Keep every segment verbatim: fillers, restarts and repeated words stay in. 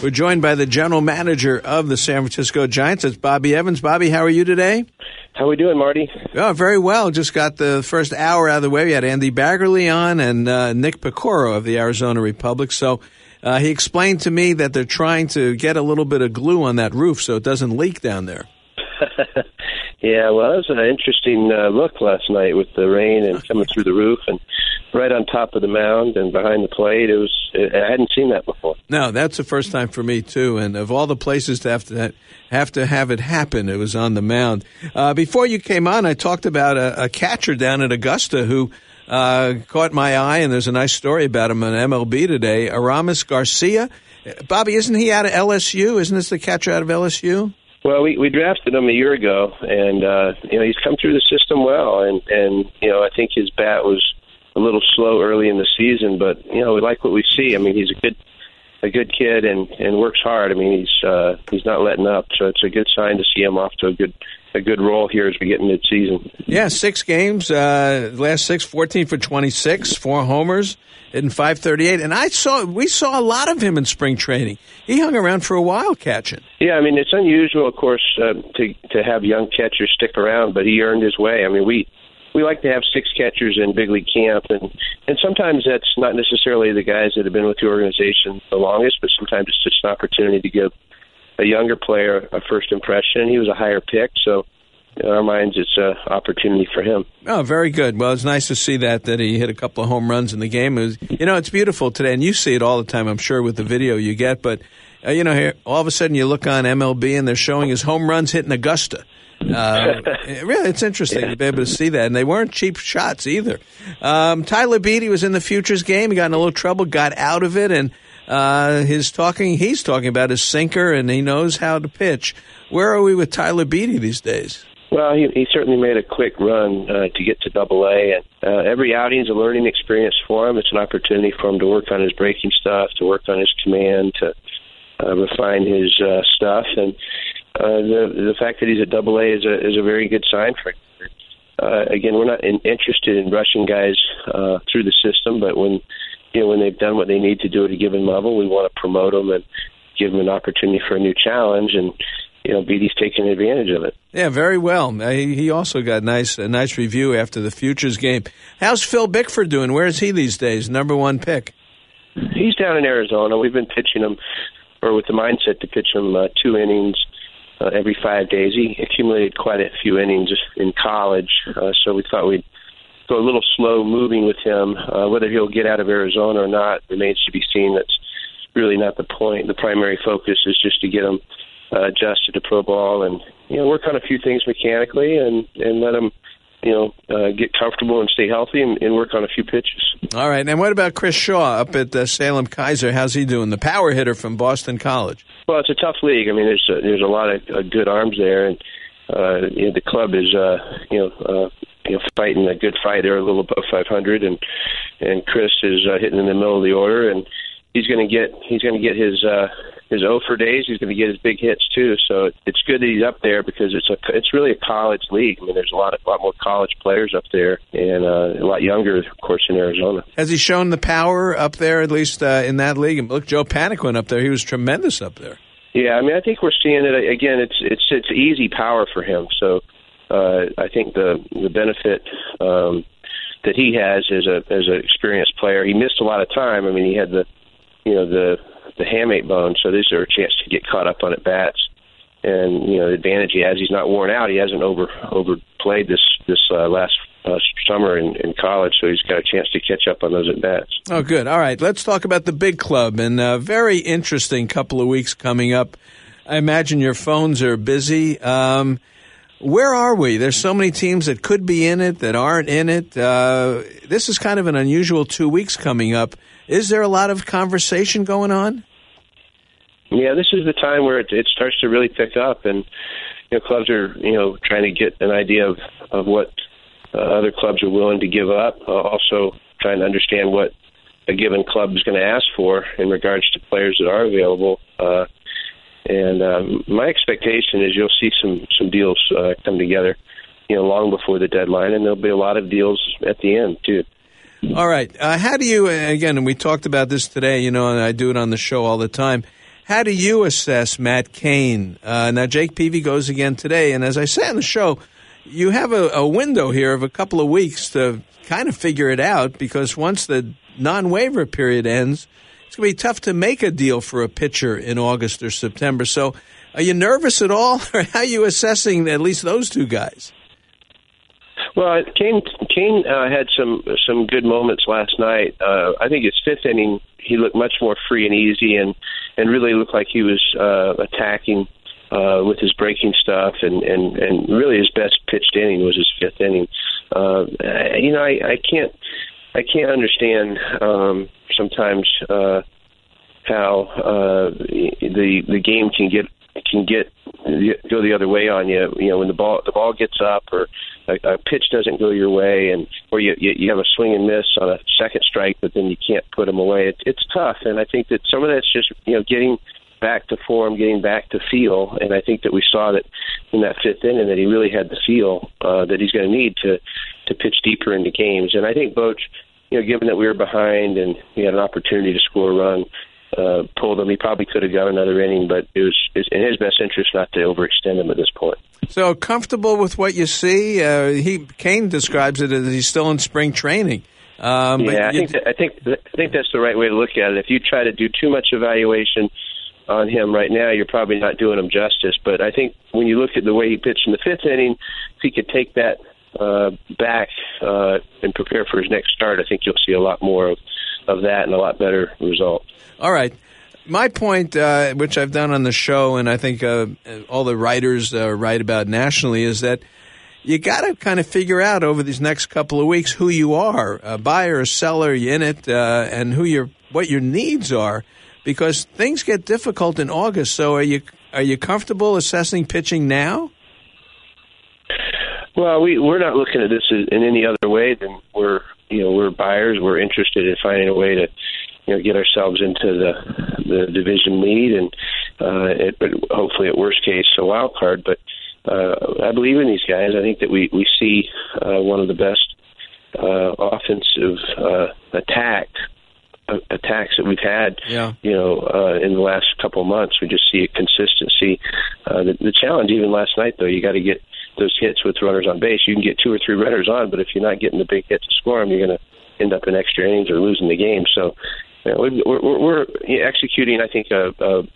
We're joined by the general manager of the San Francisco Giants. It's Bobby Evans. Bobby, how are you today? How are we doing, Marty? Oh, very well. Just got the first hour out of the way. We had Andy Baggerly on and uh, Nick Pecoro of the Arizona Republic. So uh, he explained to me that they're trying to get a little bit of glue on that roof so it doesn't leak down there. Yeah, well, that was an interesting uh, look last night with the rain and coming through the roof and right on top of the mound and behind the plate. It was I hadn't seen that before. No, that's the first time for me too. And of all the places to have to have to have it happen, it was on the mound. Uh, before you came on, I talked about a, a catcher down at Augusta who uh, caught my eye, and there's a nice story about him on M L B today. Aramis Garcia, Bobby, isn't he out of L S U? Isn't this the catcher out of L S U? Well, we, we drafted him a year ago, and uh, you know he's come through the system well, and, and you know I think his bat was a little slow early in the season, but you know we like what we see. I mean, he's a good a good kid and, and works hard. I mean, he's uh, he's not letting up, so it's a good sign to see him off to a good a good roll here as we get into mid-season. Yeah, six games, uh, last six, fourteen for twenty-six, four homers, hitting five thirty-eight, and I saw we saw a lot of him in spring training. He hung around for a while catching. Yeah, I mean it's unusual, of course, uh, to to have young catchers stick around, but he earned his way. I mean, we we like to have six catchers in big league camp, and and sometimes that's not necessarily the guys that have been with the organization the longest, but sometimes it's just an opportunity to give a younger player a first impression. He was a higher pick, so in our minds, it's an opportunity for him. Oh, very good. Well, it's nice to see that, that he hit a couple of home runs in the game. It was, you know, it's beautiful today, and you see it all the time, I'm sure, with the video you get. But, uh, you know, here, all of a sudden you look on M L B, and they're showing his home runs hitting Augusta. Uh, really, it's interesting yeah. to be able to see that. And they weren't cheap shots either. Um, Tyler Beede was in the Futures game. He got in a little trouble, got out of it, and uh, his talking, he's talking about his sinker, and he knows how to pitch. Where are we with Tyler Beede these days? Well, he, he certainly made a quick run uh, to get to Double A, and uh, every outing is a learning experience for him. It's an opportunity for him to work on his breaking stuff, to work on his command, to uh, refine his uh, stuff, and uh, the the fact that he's at Double A is a is a very good sign for him. Uh, again, we're not in, interested in rushing guys uh, through the system, but when you know when they've done what they need to do at a given level, we want to promote them and give them an opportunity for a new challenge, and you know, Beaty's taking advantage of it. Yeah, very well. He, he also got nice a nice review after the Futures game. How's Phil Bickford doing? Where is he these days? Number one pick. He's down in Arizona. We've been pitching him, or with the mindset to pitch him uh, two innings uh, every five days. He accumulated quite a few innings in college, uh, so we thought we'd go a little slow moving with him. Uh, whether he'll get out of Arizona or not remains to be seen. That's really not the point. The primary focus is just to get him Uh, adjusted to pro ball and, you know, work on a few things mechanically and, and let him, you know, uh, get comfortable and stay healthy and, and work on a few pitches. All right. And what about Chris Shaw up at uh, Salem Kaiser? How's he doing? The power hitter from Boston College. Well, it's a tough league. I mean, there's a, there's a lot of uh, good arms there, and uh, you know, the club is, uh, you know, uh, you know, fighting a good fight. They're a little above five hundred, and and Chris is uh, hitting in the middle of the order, and he's going to get he's going to get his. Uh, His O for days, he's going to get his big hits too. So it's good that he's up there because it's a it's really a college league. I mean, there's a lot of a lot more college players up there, and uh, a lot younger, of course, in Arizona. Has he shown the power up there, at least uh, in that league? And look, Joe Panik went up there; he was tremendous up there. Yeah, I mean, I think we're seeing it again. It's it's it's easy power for him. So uh, I think the the benefit um, that he has as a as an experienced player, he missed a lot of time. I mean, he had the you know the the hamate bone, so this is a chance to get caught up on at bats. And you know, the advantage he has, he's not worn out. He hasn't over overplayed this this uh, last uh, summer in, in college, so he's got a chance to catch up on those at bats. Oh, good. All right, let's talk about the big club, and a very interesting couple of weeks coming up. I imagine your phones are busy. Um, where are we? There's so many teams that could be in it that aren't in it. Uh, this is kind of an unusual two weeks coming up. Is there a lot of conversation going on? Yeah, this is the time where it, it starts to really pick up, and you know, clubs are you know trying to get an idea of of what uh, other clubs are willing to give up. Uh, also, trying to understand what a given club is going to ask for in regards to players that are available. Uh, and um, my expectation is you'll see some some deals uh, come together, you know, long before the deadline, and there'll be a lot of deals at the end too. All right. Uh, how do you, again, and we talked about this today, you know, and I do it on the show all the time, how do you assess Matt Cain? Uh, now, Jake Peavy goes again today, and as I say on the show, you have a, a window here of a couple of weeks to kind of figure it out, because once the non-waiver period ends, it's going to be tough to make a deal for a pitcher in August or September. So are you nervous at all, or how are you assessing at least those two guys? Well, Cain, Cain uh, had some some good moments last night. Uh, I think his fifth inning, he looked much more free and easy, and, and really looked like he was uh, attacking uh, with his breaking stuff, and, and, and really his best pitched inning was his fifth inning. Uh, you know, I, I can't I can't understand um, sometimes uh, how uh, the the game can get can get go the other way on you. You know, when the ball the ball gets up, or a, a pitch doesn't go your way, and or you, you you have a swing and miss on a second strike, but then you can't put them away. It, it's tough, and I think that some of that's just you know getting back to form, getting back to feel, and I think that we saw that in that fifth inning that he really had the feel uh, that he's going to need to to pitch deeper into games. And I think Boch, you know, given that we were behind and he had an opportunity to score a run, uh, pulled him. He probably could have got another inning, but it was in his best interest not to overextend him at this point. So comfortable with what you see? Uh, he Cain describes it as he's still in spring training. Um, yeah, but I think that, I think I think that's the right way to look at it. If you try to do too much evaluation on him right now, you're probably not doing him justice. But I think when you look at the way he pitched in the fifth inning, if he could take that uh, back uh, and prepare for his next start, I think you'll see a lot more of, of that and a lot better result. All right. My point, uh, which I've done on the show, and I think uh, all the writers uh, write about nationally, is that you got to kind of figure out over these next couple of weeks who you are, a buyer, a seller, you in it, uh, and who your what your needs are, because things get difficult in August. So are you are you comfortable assessing pitching now? Well, we we're not looking at this in any other way than we're you know we're buyers. We're interested in finding a way to you know get ourselves into the the division lead, and uh, it, but hopefully at worst case a wild card. But uh, I believe in these guys. I think that we we see uh, one of the best uh, offensive uh, attack. attacks that we've had, yeah. you know, uh, in the last couple of months. We just see a consistency. Uh, the, the challenge, even last night, though, you got to get those hits with runners on base. You can get two or three runners on, but if you're not getting the big hit to score them, you're going to end up in extra innings or losing the game. So you know, we're, we're, we're executing, I think, a,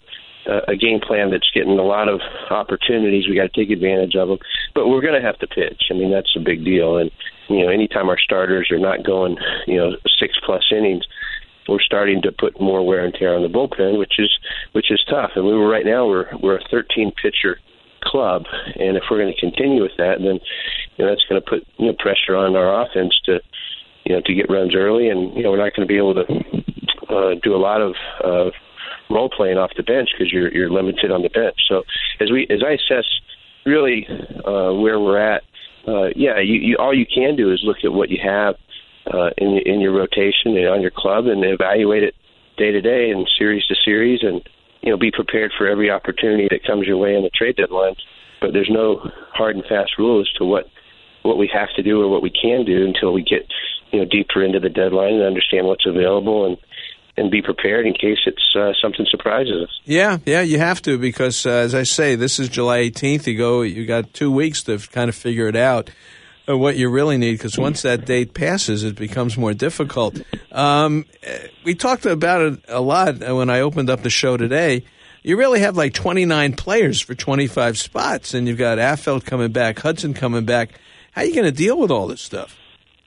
a, a game plan that's getting a lot of opportunities. We got to take advantage of them, but we're going to have to pitch. I mean, that's a big deal. And you know, anytime our starters are not going, you know, six plus innings, we're starting to put more wear and tear on the bullpen, which is which is tough. And we were right now we're we're a thirteen pitcher club, and if we're going to continue with that, then you know that's going to put you know pressure on our offense to you know to get runs early, and you know we're not going to be able to uh, do a lot of uh, role playing off the bench because you're you're limited on the bench. So as we as I assess really uh, where we're at, uh, yeah, you, you all you can do is look at what you have Uh, in, in your rotation and on your club, and evaluate it day to day and series to series, and you know be prepared for every opportunity that comes your way in the trade deadline. But there's no hard and fast rule as to what what we have to do or what we can do until we get you know deeper into the deadline and understand what's available and and be prepared in case it's uh, something surprises us. Yeah, yeah, you have to, because uh, as I say, this is July eighteenth. You go, you got two weeks to kind of figure it out. What you really need, because once that date passes, it becomes more difficult. Um, we talked about it a lot when I opened up the show today. You really have like twenty-nine players for twenty-five spots, and you've got Affeldt coming back, Hudson coming back. How are you going to deal with all this stuff?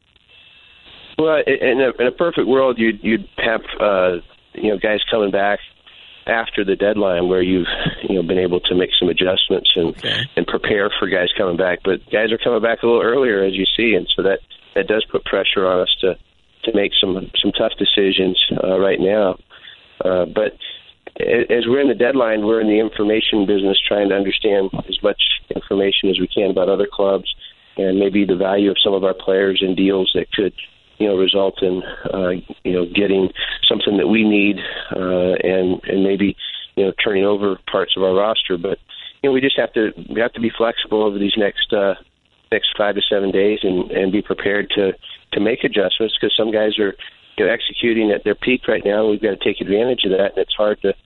Well, in a, in a perfect world, you'd, you'd have uh, you know guys coming back after the deadline where you've you know been able to make some adjustments and okay. and prepare for guys coming back, but guys are coming back a little earlier, as you see, and so that, that does put pressure on us to to make some some tough decisions uh, right now. Uh, but as we're in the deadline, we're in the information business, trying to understand as much information as we can about other clubs and maybe the value of some of our players in deals that could you know, result in, uh, you know, getting something that we need uh, and and maybe, you know, turning over parts of our roster. But, you know, we just have to we have to be flexible over these next uh, next five to seven days and, and be prepared to, to make adjustments because some guys are, you know, executing at their peak right now. We've got to take advantage of that, and it's hard to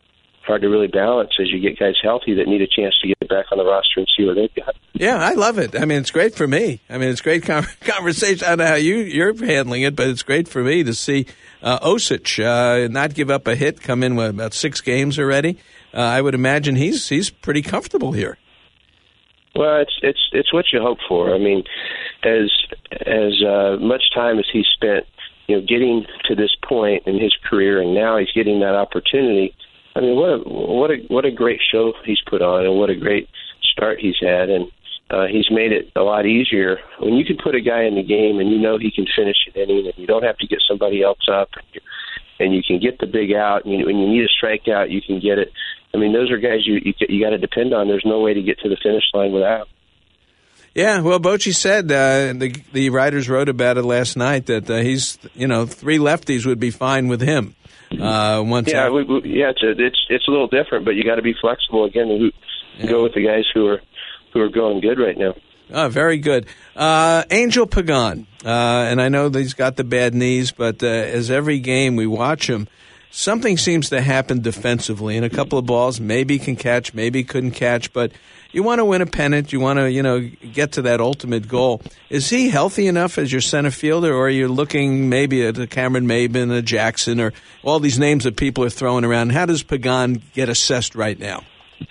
hard to really balance as you get guys healthy that need a chance to get back on the roster and see what they've got. Yeah, I love it. I mean, it's great for me. I mean, it's great con- conversation. I don't know how you, you're handling it, but it's great for me to see uh, Osich uh, not give up a hit, come in with about six games already. Uh, I would imagine he's he's pretty comfortable here. Well, it's it's it's what you hope for. I mean, as as uh, much time as he's spent, you know, getting to this point in his career, and now he's getting that opportunity. I mean, what a what a what a great show he's put on, and what a great start he's had, and uh, he's made it a lot easier when you can put a guy in the game and you know he can finish an inning, and you don't have to get somebody else up, and you, and you can get the big out, and you, when you need a strikeout, you can get it. I mean, those are guys you you, you got to depend on. There's no way to get to the finish line without. Yeah, well, Bochy said uh, the the writers wrote about it last night that uh, he's you know three lefties would be fine with him. Uh, once yeah, we, we, yeah, it's a, it's it's a little different, but you got to be flexible again and yeah. go with the guys who are who are going good right now. Oh, very good. Uh, Angel Pagan, uh, and I know that he's got the bad knees, but uh, as every game we watch him, something seems to happen defensively. In a couple of balls, maybe can catch, maybe couldn't catch, but you want to win a pennant. You want to, you know, get to that ultimate goal. Is he healthy enough as your center fielder, or are you looking maybe at a Cameron Maybin, a Jackson, or all these names that people are throwing around? How does Pagan get assessed right now?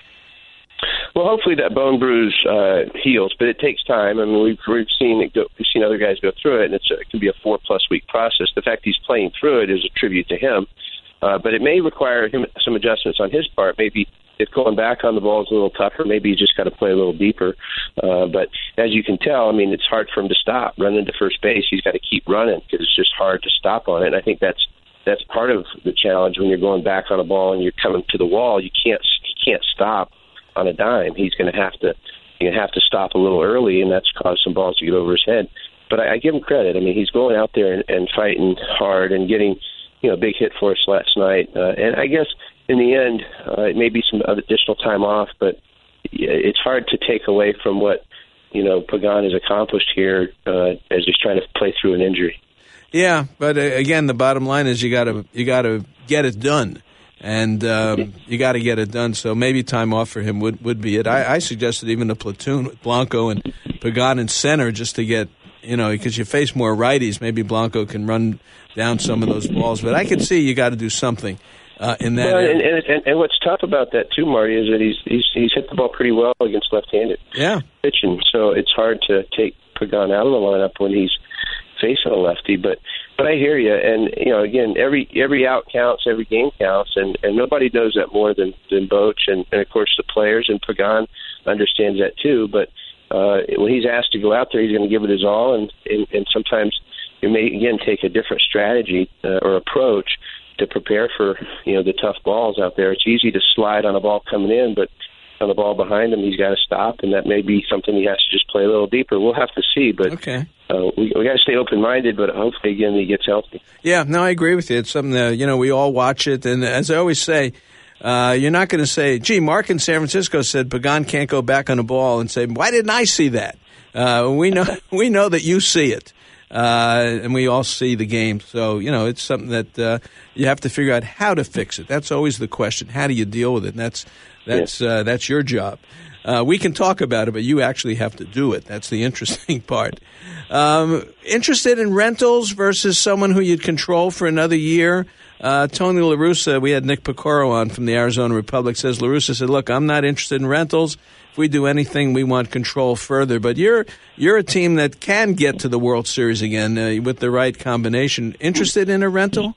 Well, hopefully that bone bruise uh, heals, but it takes time. I mean, we've we've seen it go, we've seen other guys go through it, and it's a, it can be a four plus week process. The fact he's playing through it is a tribute to him, uh, but it may require him some adjustments on his part. Maybe if going back on the ball is a little tougher, maybe you just got to play a little deeper. Uh, but as you can tell, I mean, it's hard for him to stop running to first base. He's got to keep running because it's just hard to stop on it. And I think that's that's part of the challenge when you're going back on a ball and you're coming to the wall. You can't you can't stop on a dime. He's going to have to you have to stop a little early, and that's caused some balls to get over his head. But I, I give him credit. I mean, he's going out there and, and fighting hard and getting you know a big hit for us last night. Uh, and I guess in the end, uh, it may be some additional time off, but it's hard to take away from what you know Pagan has accomplished here uh, as he's trying to play through an injury. Yeah, but uh, again, the bottom line is you got to you got to get it done. And um, you got to get it done. So maybe time off for him would, would be it. I, I suggested even a platoon with Blanco and Pagan in center just to get, you know, because you face more righties. Maybe Blanco can run down some of those balls. But I can see you got to do something uh, in that well, area. And, and, and, and what's tough about that, too, Marty, is that he's, he's, he's hit the ball pretty well against left-handed yeah. pitching. So it's hard to take Pagan out of the lineup when he's facing a lefty. But But I hear you, and you know, again, every every out counts, every game counts, and, and nobody knows that more than than Boch, and, and of course the players, and Pagan understands that too. But uh, when he's asked to go out there, he's going to give it his all, and, and, and sometimes it may again take a different strategy uh, or approach to prepare for you know the tough balls out there. It's easy to slide on a ball coming in, but on the ball behind him, he's got to stop, and that may be something he has to just play a little deeper. We'll have to see, but okay. uh, we, we got to stay open-minded, but hopefully, again, he gets healthy. Yeah, no, I agree with you. It's something that, you know, we all watch it, and as I always say, uh, you're not going to say, gee, Mark in San Francisco said Pagan can't go back on the ball and say, why didn't I see that? Uh, we know we know that you see it. Uh, and we all see the game. So, you know, it's something that uh, you have to figure out how to fix it. That's always the question. How do you deal with it? And that's that's uh, that's your job. Uh, we can talk about it, but you actually have to do it. That's the interesting part. Um, interested in rentals versus someone who you'd control for another year? Uh, Tony La Russa, we had Nick Picoro on from the Arizona Republic, says La Russa said, look, I'm not interested in rentals. If we do anything, we want control further. But you're you're a team that can get to the World Series again uh, with the right combination. Interested in a rental?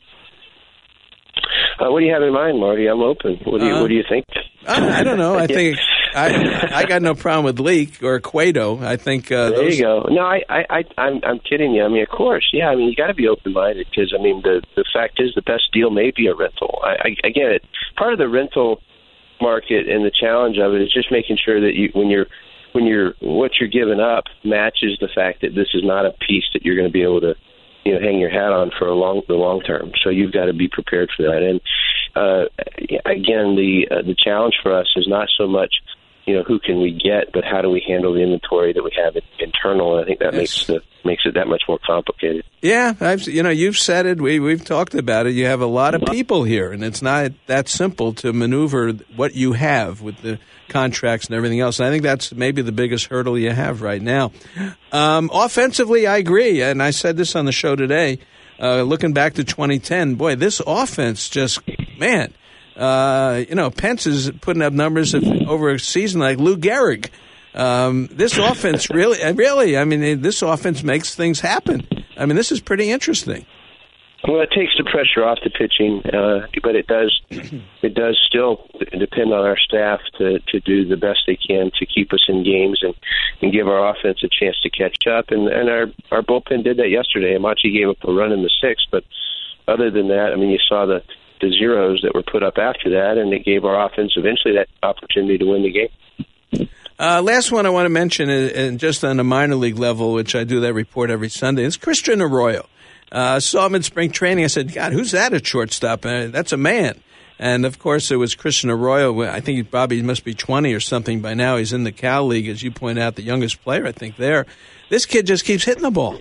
Uh, what do you have in mind, Marty? I'm open. What do you uh, What do you think? I, I don't know. I think I I got no problem with Leak or Cueto. I think uh, there those... you go. No, I I I'm I'm kidding you. I mean, of course, yeah. I mean, you got to be open minded because I mean, the the fact is, the best deal may be a rental. I, I, I get it. Part of the rental market and the challenge of it is just making sure that you when you're when you're what you're giving up matches the fact that this is not a piece that you're going to be able to you know hang your hat on for a long the long term. So you've got to be prepared for that. And uh, again, the uh, the challenge for us is not so much you know, who can we get, but how do we handle the inventory that we have internal? And I think that yes. makes the makes it that much more complicated. Yeah, I've, you know, you've said it. We we've talked about it. You have a lot of people here, and it's not that simple to maneuver what you have with the contracts and everything else. And I think that's maybe the biggest hurdle you have right now. Um, offensively, I agree, and I said this on the show today. Uh, looking back to twenty ten, boy, this offense just, man, uh, you know, Pence is putting up numbers of, over a season like Lou Gehrig. Um, this offense really, really, I mean, this offense makes things happen. I mean, this is pretty interesting. Well, it takes the pressure off the pitching, uh, but it does it does still depend on our staff to, to do the best they can to keep us in games and, and give our offense a chance to catch up. And, and our, our bullpen did that yesterday. Amachi gave up a run in the sixth, but other than that, I mean, you saw the, the zeros that were put up after that, and it gave our offense eventually that opportunity to win the game. Uh, last one I want to mention, is, and just on a minor league level, which I do that report every Sunday, is Christian Arroyo. I uh, saw him in spring training. I said, God, who's that at shortstop? Uh, that's a man. And, of course, it was Christian Arroyo. I think he probably must be twenty or something by now. He's in the Cal League, as you point out, the youngest player, I think, there. This kid just keeps hitting the ball.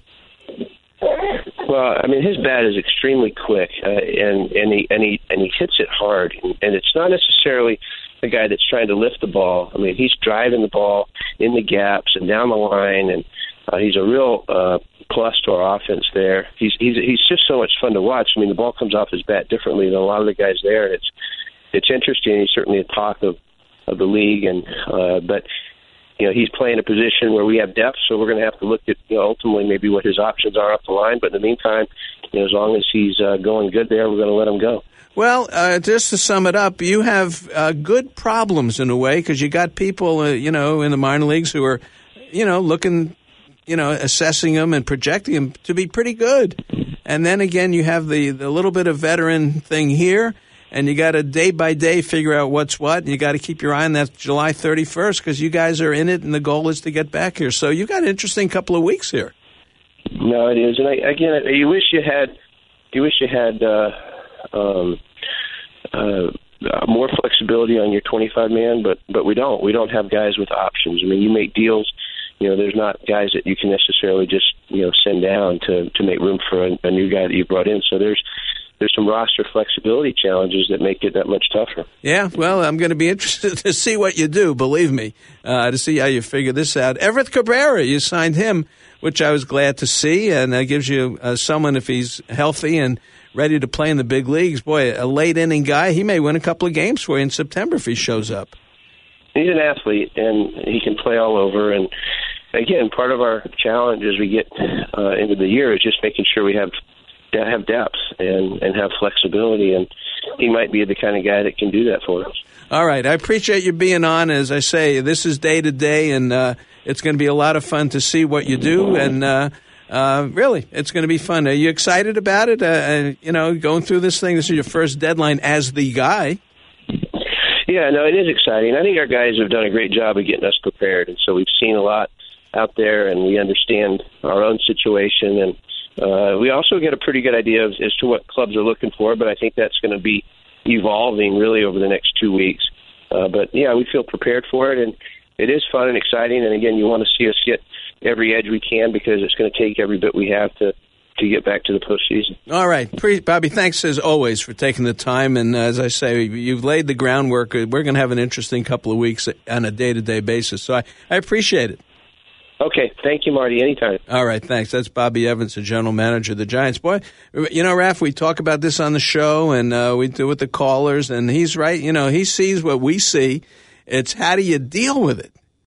Well, I mean, his bat is extremely quick, uh, and, and, he, and, he, and he hits it hard. And, and it's not necessarily the guy that's trying to lift the ball. I mean, he's driving the ball in the gaps and down the line, and uh, he's a real uh, plus to our offense there. He's, he's he's just so much fun to watch. I mean, the ball comes off his bat differently than a lot of the guys there, and it's it's interesting. He's certainly a talk of, of the league, and uh, but you know, he's playing a position where we have depth, so we're going to have to look at, you know, ultimately maybe what his options are up the line. But in the meantime, you know, as long as he's uh, going good there, we're going to let him go. Well, uh, just to sum it up, you have uh, good problems in a way because you got people, uh, you know, in the minor leagues who are, you know, looking, you know, assessing them and projecting them to be pretty good. And then again, you have the, the little bit of veteran thing here, and you got to day by day figure out what's what. And you got to keep your eye on that July thirty-first because you guys are in it, and the goal is to get back here. So you got an interesting couple of weeks here. No, it is, and I, again, you wish you had, you wish you had. Uh, Um, uh, more flexibility on your twenty-five man, but but we don't. We don't have guys with options. I mean, you make deals. You know, there's not guys that you can necessarily just, you know, send down to, to make room for a, a new guy that you brought in. So there's there's some roster flexibility challenges that make it that much tougher. Yeah, well, I'm going to be interested to see what you do. Believe me, uh, to see how you figure this out. Everett Cabrera, you signed him, which I was glad to see, and that gives you uh, someone, if he's healthy and ready to play in the big leagues. Boy, a late inning guy. He may win a couple of games for you in September if he shows up. He's an athlete, and he can play all over. And again, part of our challenge as we get uh, into the year is just making sure we have have depth and, and have flexibility. And he might be the kind of guy that can do that for us. All right. I appreciate you being on. As I say, this is day to day, and uh, it's going to be a lot of fun to see what you do. And uh, Uh, really, it's going to be fun. Are you excited about it? Uh, uh, you know, going through this thing, this is your first deadline as the guy. Yeah, no, it is exciting. I think our guys have done a great job of getting us prepared, and so we've seen a lot out there, and we understand our own situation, and uh, we also get a pretty good idea of, as to what clubs are looking for, but I think that's going to be evolving really over the next two weeks. Uh, but, yeah, we feel prepared for it, and it is fun and exciting, and, again, you want to see us get every edge we can because it's going to take every bit we have to, to get back to the postseason. All right. Bobby, thanks as always for taking the time. And uh, as I say, you've laid the groundwork. We're going to have an interesting couple of weeks on a day-to-day basis. So I, I appreciate it. Okay. Thank you, Marty. Anytime. All right. Thanks. That's Bobby Evans, the general manager of the Giants. Boy, you know, Raph, we talk about this on the show, and uh, we do it with the callers, and he's right. You know, he sees what we see. It's how do you deal with it?